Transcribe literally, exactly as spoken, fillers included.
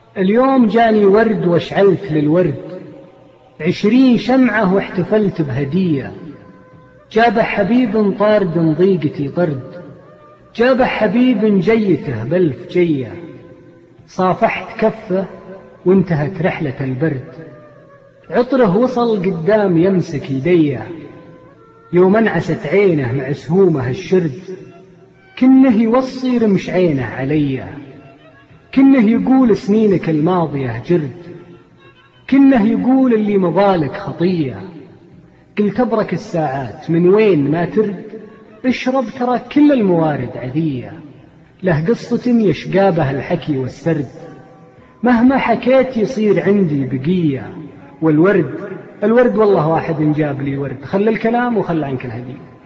اليوم جاني ورد واشعلت للورد عشرين شمعة واحتفلت بهدية. جابه حبيب طارد ضيقتي طرد، جابه حبيب جيته بلف جية. صافحت كفه وانتهت رحلة البرد، عطره وصل قدام يمسك يديه. يوم انعست عينه مع سهومه الشرد، كنه يوصي رمش عينه علي. كنه يقول سنينك الماضية جرد، كنه يقول اللي مضالك خطية. قلت ابرك الساعات من وين ما ترد، اشرب ترى كل الموارد عذية. له قصة يشقابه الحكي والسرد، مهما حكيت يصير عندي بقية. والورد الورد والله واحد جاب لي ورد، خلى الكلام وخلى عنك الهدية.